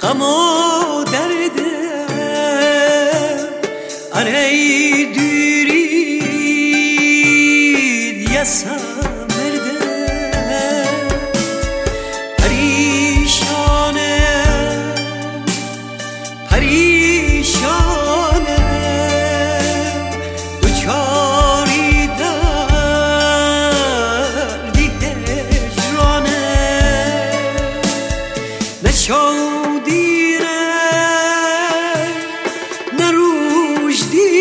غم و دردم اره دورید یسم مردم پریشانم پریشانم دوچاری دردی هجرانم نشو دیرم نروش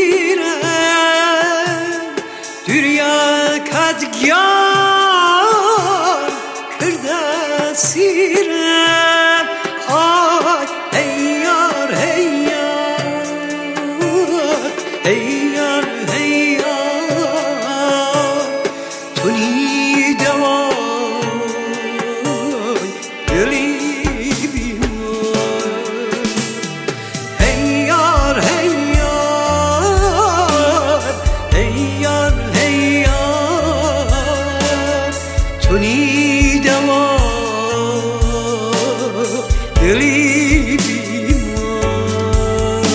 دیرم دریاکت گیار کرده سیرم آی ای یار ای یار ای یار ای یار تو نی دوای دلی تونی دوا دلی بیمار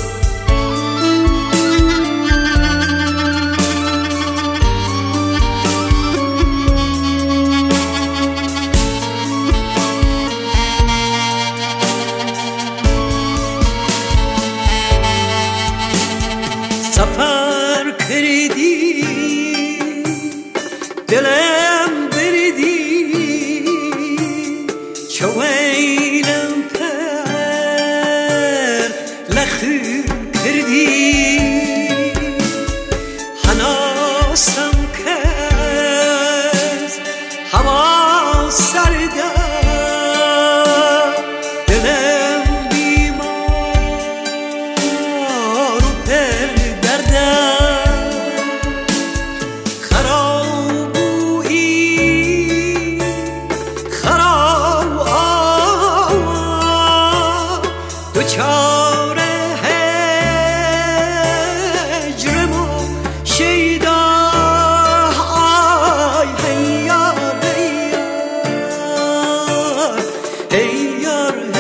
سفر کردی دلم شوینم پر لخی کردی حناسم کز هوا سرده دلم بیمار و پر درده دوچاره هجرم و شیدا آی هی یار هی یار هی یار